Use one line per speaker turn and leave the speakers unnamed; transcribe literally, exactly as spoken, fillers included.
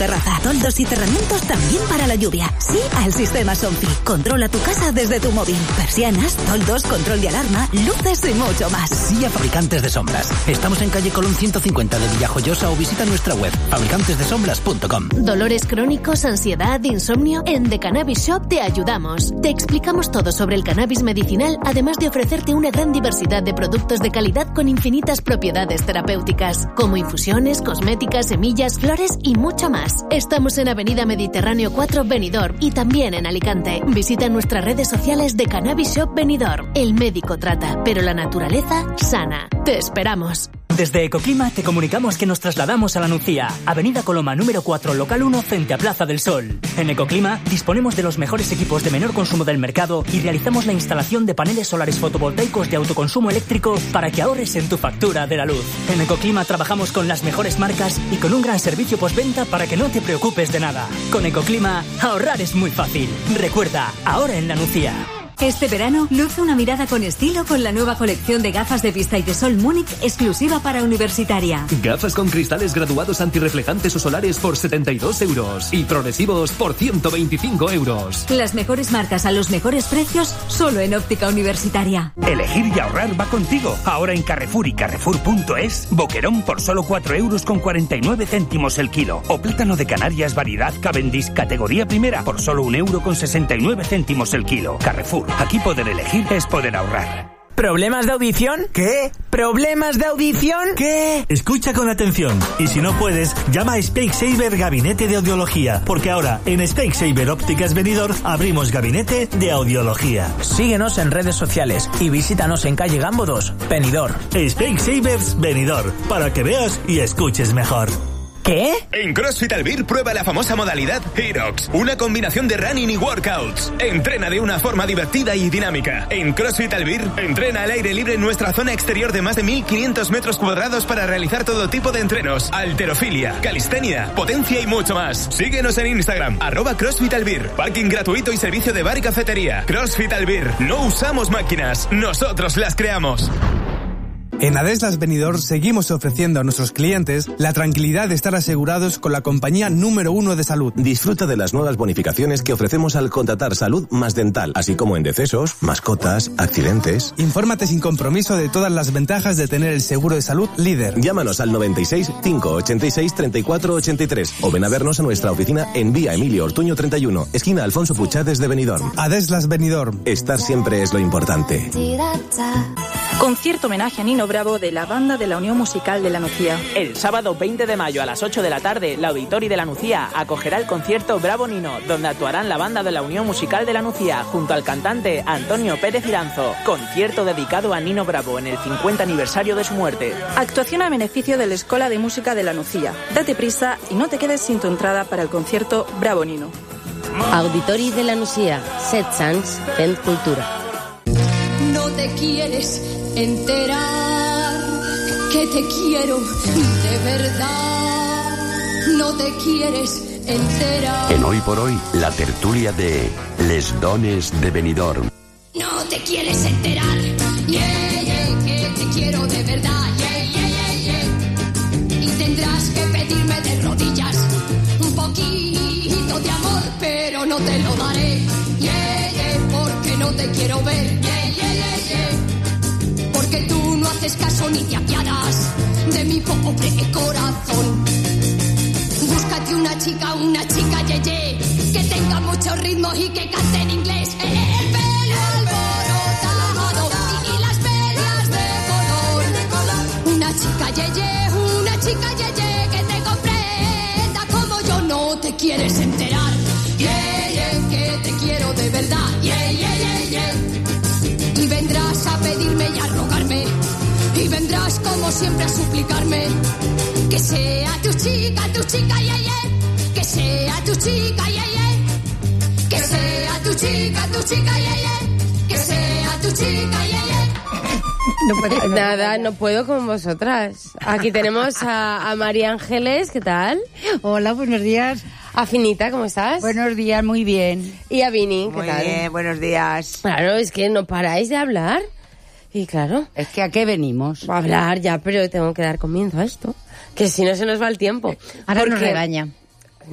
terraza. Toldos y cerramientos también para la lluvia. Sí al sistema Somfy. Controla tu casa desde tu móvil. Persianas, toldos, control de alarma, luces y mucho más.
Sí a Fabricantes de Sombras. Estamos en calle Colón ciento cincuenta de Villajoyosa o visita nuestra web fabricantes de sombras punto com.
Dolores crónicos, ansiedad, insomnio. En The Cannabis Shop te ayudamos. Te explicamos todo sobre el cannabis medicinal, además de ofrecerte una gran diversidad de productos de calidad con infinitas propiedades terapéuticas, como infusiones, cosméticas, semillas, flores y mucho más. Estamos en Avenida Mediterráneo cuatro, Benidorm, y también en Alicante. Visita nuestras redes sociales de Cannabis Shop Benidorm. El médico trata, pero la naturaleza sana. Te esperamos.
Desde Ecoclima te comunicamos que nos trasladamos a La Nucía, Avenida Coloma número cuatro, local uno, frente a Plaza del Sol. En Ecoclima disponemos de los mejores equipos de menor consumo del mercado y realizamos la instalación de paneles solares fotovoltaicos de autoconsumo eléctrico para que ahorres en tu factura de la luz. En Ecoclima trabajamos con las mejores marcas y con un gran servicio postventa para que no te preocupes de nada. Con Ecoclima, ahorrar es muy fácil. Recuerda, ahora en La Nucía.
Este verano, luce una mirada con estilo con la nueva colección de gafas de vista y de sol Múnich exclusiva para universitaria.
Gafas con cristales graduados antirreflejantes o solares por setenta y dos euros y progresivos por ciento veinticinco euros.
Las mejores marcas a los mejores precios solo en Óptica Universitaria.
Elegir y ahorrar va contigo. Ahora en Carrefour y Carrefour punto es, boquerón por solo cuatro euros con cuarenta y nueve céntimos el kilo. O plátano de Canarias variedad Cavendish categoría primera por solo un euro con sesenta y nueve céntimos el kilo. Carrefour. Aquí poder elegir es poder ahorrar.
¿Problemas de audición? ¿Qué? ¿Problemas de audición? ¿Qué?
Escucha con atención y si no puedes, llama a Specsavers Gabinete de Audiología, porque ahora en Specsavers Ópticas Benidorm abrimos Gabinete de Audiología.
Síguenos en redes sociales y visítanos en calle Gambo dos, Benidorm.
Specsavers Benidorm, para que veas y escuches mejor.
¿Qué?
En CrossFit Albir prueba la famosa modalidad HIROX, una combinación de running y workouts. Entrena de una forma divertida y dinámica. En CrossFit Albir, entrena al aire libre en nuestra zona exterior de más de mil quinientos metros cuadrados para realizar todo tipo de entrenos, halterofilia, calistenia, potencia y mucho más. Síguenos en Instagram, arroba CrossFit Albir. Parking gratuito y servicio de bar y cafetería. CrossFit Albir. No usamos máquinas, nosotros las creamos.
En Adeslas Benidorm seguimos ofreciendo a nuestros clientes la tranquilidad de estar asegurados con la compañía número uno de salud.
Disfruta de las nuevas bonificaciones que ofrecemos al contratar salud más dental, así como en decesos, mascotas, accidentes.
Infórmate sin compromiso de todas las ventajas de tener el seguro de salud líder.
Llámanos al noventa y seis, cinco ochenta y seis, treinta y cuatro ochenta y tres o ven a vernos a nuestra oficina en Vía Emilio Ortuño treinta y uno, esquina Alfonso Puchades de Benidorm.
Adeslas Benidorm.
Estar siempre es lo importante.
Concierto homenaje a Nino Bravo de la Banda de la Unión Musical de La Nucía.
El sábado veinte de mayo a las ocho de la tarde, la Auditori de La Nucía acogerá el concierto Bravo Nino, donde actuarán la Banda de la Unión Musical de La Nucía junto al cantante Antonio Pérez Iranzo. Concierto dedicado a Nino Bravo en el cincuenta aniversario de su muerte.
Actuación a beneficio de la Escuela de Música de La Nucía. Date prisa y no te quedes sin tu entrada para el concierto Bravo Nino.
Auditori de La Nucía, set Sans, Fent Cultura.
No te quieres enterar que te quiero de verdad. No te quieres enterar.
En Hoy por Hoy, la tertulia de Les Dones de Benidorm.
No te quieres enterar, yeah, yeah, que te quiero de verdad, yeah, yeah, yeah, yeah. Y tendrás que pedirme de rodillas un poquito de amor, pero no te lo daré, yeah, yeah, porque no te quiero ver, yeah, yeah, yeah, yeah. Porque tú no haces caso ni te apiadas de mi pobre corazón. Búscate una chica, una chica, ye, ye, que tenga mucho ritmo y que cante en inglés. El pelo alborotado y, y las velas de color. Una chica, ye, ye, una chica, ye, ye, que te comprenda como yo. No te quieres enterar, ye, ye, que te quiero de verdad, ye, ye, ye, ye. Y vendrás a pedirme y a rogarme, y vendrás como siempre a suplicarme que sea tu chica, tu chica, ye, ye. Que sea tu chica, ye, ye. Que sea tu chica, tu chica, ye, ye. Que sea tu chica, ye, ye.
No puedo, nada, no puedo con vosotras. Aquí tenemos a, a María Ángeles, ¿qué tal?
Hola, buenos días.
A Finita, ¿cómo estás?
Buenos días, muy bien.
Y a Vini, ¿qué
muy
tal?
Muy bien, buenos días.
Claro, es que no paráis de hablar. Y claro.
Es que ¿a qué venimos?
A hablar ya, pero tengo que dar comienzo a esto. Que si no se nos va el tiempo.
Ahora
porque,
nos regaña.